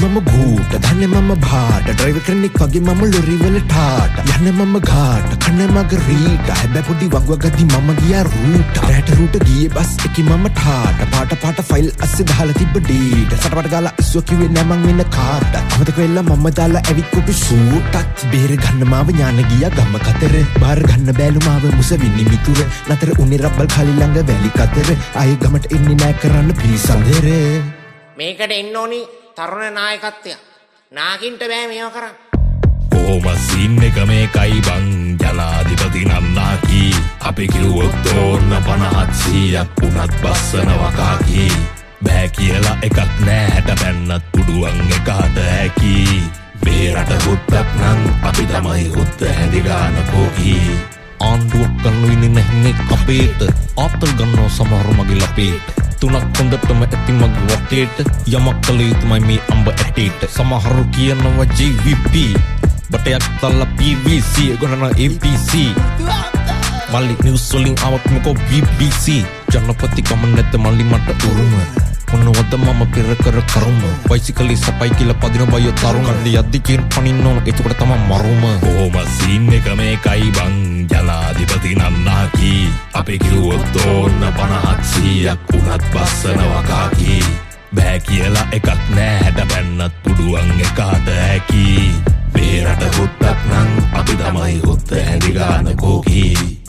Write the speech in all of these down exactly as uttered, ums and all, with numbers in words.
මම භූත දන්නේ මම භාට ඩ්‍රයිවර් කෙනෙක් වගේ මම ලොරි වල ටාට යන්නේ මම ගාට කන්නේ මගරීට හැබැයි පොඩි වගවගදී මම ගියා රූට රැට රූට ගියේ බස් එකේ මම ටාට පාට පාට ෆයිල් අස්සේ දාලා තිබ්බ ඩීට සටපට ගාලා ඉස්සුව කිව්වේ නෑ මං වෙන කාට අමතක වෙලා මම දාලා ඇවිත් කුපි ෂූටත් බේර ගන්න මාව ඥාන ගියා ගම කතර බාර ගන්න බෑලු මාව මුසවිනි මිතුර නතර උනේ රබ්බල් ખાලි ළඟ වැලි කතර ආයේ ගමට එන්නේ නෑ කරන්න පිළිසඳර මේකට එන්න ඕනි තරුණ නායකත්වය නාකින්ට බෑ මේව කරන්න කොහොම සීන් එක මේකයි බං ජනාධිපති නන්නාකි අපි කිව්වොත් ඕන්න පනහත් සීයක් උනත් බස්සනවා කාකි බෑ කියලා එකක් නෑ හැට පැන්නත් පුඩුවන් එකාට හැකි මේ රට හුත්තක් නම් අපි තමයි හුත්ත හැදිගාන කෝකි ආණ්ඩුවක් ගන්න ඉන්නේ නැහනේ අපේට ආතල් ගන්නව සමහර මගේ ලපේට තුනක් හොඳටම ඇති මගේ වටේට යමක් කළ යුතුමයි මේ අඹ ඇටේට සමහරු කියනවා ජේ වී පී බටයක් තල්ලා පී වී සී ගොනන ඒ පී සී මල්ලි නිවුස් වලින් આવත් මොකෝ බී බී සී ජනපති කම නැත මල්ලි මට උරුම මොනවද මම පෙර කර කරුම බයිසිකලි සපයි කියලා පදින බයෝ තරුණ කන්ද යද්දි කියන පනින්න ඕන එතකොට තමයි මරුම කොහොම සීන් එක මේකයි බං ජනාධිපති නන්නාකි අපි කිව්වොත් ඕන්න පනහත් සීයක් උනත් බස්සනවා කාකි බෑ කියලා එකක් නෑ හැට පැන්නත් පුඩුවන් එකාට හැකි මේ රට හුත්තක් නම් අපි තමයි හුත්ත හැදිගාන කෝකි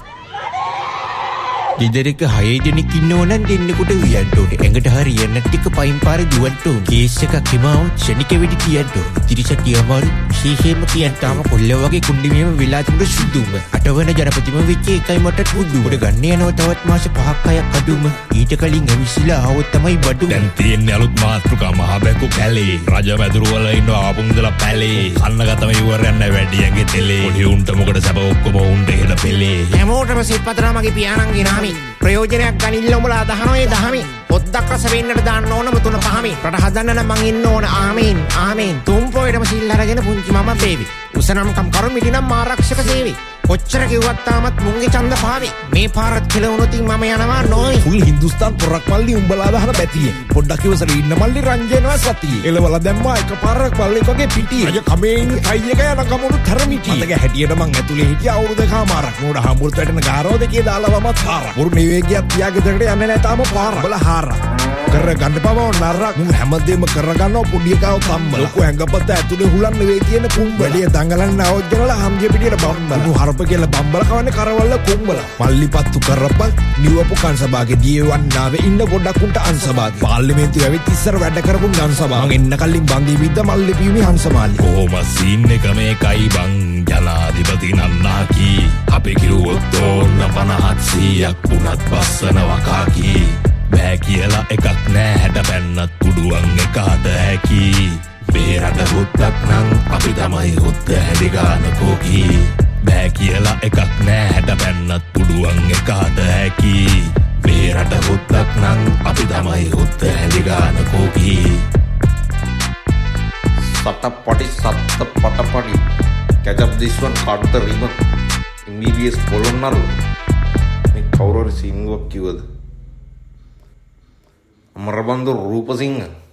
ගෙදරක හය දෙනෙක් ඉන්නවනම් දෙන්නෙකුට උයන්න ඕනේ. ඇඟට හරියන්න ටික පයින් පාරේ දුවන්න ඕනේ. කේස් එකක් හිමාවොත් ෂණික වෙඩි තියන්න ඕනේ. තිරිසක් කියමාරු විශේෂයෙන්ම කියන්න තාම කොල්ල වගේ කුණ්ඩි මෙහෙම වෙලා තිබුණ සුදුම. අටවන ජනපතිම වෙච්ච එකයි මට පුදුම. උඩ ගන්න යනවා තවත් මාස පහක් හයක් අඩුම. ඊට කලින් ඇවිස්සලා ආවොත් තමයි බඩු. දැන් තියෙන්නේ අලුත් මාතෘකා මහ බැකු කැලේ. රජ මැදුරු වල ඉන්න ආපුන් ඉඳලා පැලේ. කන්න ගතම ඉවරයක් නැහැ වැඩියන්ගේ තෙලේ. පොඩි උන්ට මොකද සැප ඔක්කොම උන්ට හෙල පෙලේ. හැමෝටම සිත්පතරා මගේ පියාණන්ගේ නාමේ ප්‍රයෝජනයක් ගනින්න උඹලා දහනවා ඒ දහමේ පොද්දක් රස වෙන්නට දාන්න ඕනම තුන පහමේ රට හදන්න නම් මං ඉන්න ඕන ආමීන් ආමීන් තුන් පොයටම සිල් අරගෙන පුංචි මම බේබි උසනම් කම් කරු මිටි නම් ආරක්ෂක සේවි කොච්චර කිව්වත් තාමත් මුංගේ ඡන්ද පාවි මේ පාරත් කෙලවුණොත් මම යනවා නෝයි ෆුල් හින්දුස්තාන් පොරක් මල්ලි උඹලා දහන බැතිය පොඩ්ඩක් ඉවසලා ඉන්න මල්ලි රංජනවා සතියේ එලවලා දැම්මා එක පාරක් බල්ලෙක් වගේ පිටියේ අය කමේ ඉන්න ටයි එක යන ගමනු තරමිටි මතක හැටියට මං ඇතුලේ හිටිය අවුරුදු දෙකමාරක් නෝඩ හම්බුල්ට වැටෙන ගාරෝ දෙකේ දාලා වම තාරක් වරු නිවේගියක් තියාගෙ දෙකට යන්නේ නැහැ තාම පාර බල හාරක් කර ගන්න පව නරක් මු හැමදේම කරගන්නවා පොඩි එකව තම්බල ලොකු ඇඟපත ඇතුලේ හුලන් නෙවෙයි තියෙන කුඹ වැඩිය දඟලන්න આવොත් ජනලා හම්ජේ පිටියට බම්බල මු හරප කියලා බම්බල කවන්නේ කරවල්ල කුඹල මල්ලි පත්තු කරපල් නිවපු කන්සභාගේ දියවන්නාවේ ඉන්න ගොඩක් උන්ට අන්සභාගේ පාර්ලිමේන්තුව ඇවිත් ඉස්සර වැඩ කරපු ගන්සභාව මං එන්න කලින් බංගි විද්ද මල්ලි පියුනි හංසමාලි කොහොම සීන් එක මේකයි බං ජනාධිපති නන්නාකි අපි කිව්වොත් ඕන්න පනහත් සීයක් උනත් බස්සනවා කාකි බෑ කියලා එකක් නෑ හැට පැන්නත් පුඩුවන් එකාට හැකි මේ රට හුත්තක් නම් අපි තමයි හුත්ත හැදිගාන කෝකි බෑ කියලා එකක් නෑ හැට පැන්නත් පුඩුවන් එකාට හැකි මේ රට හුත්තක් නම් අපි තමයි හුත්ත හැදිගාන කෝකි සටපටි සත්ත පටපටි catch up this one cut the ribbon M B B S Polonnaruwa මේ කවුරු හරි සිංහුවක් කිව්වද අමරබන්දු රූපසිංහ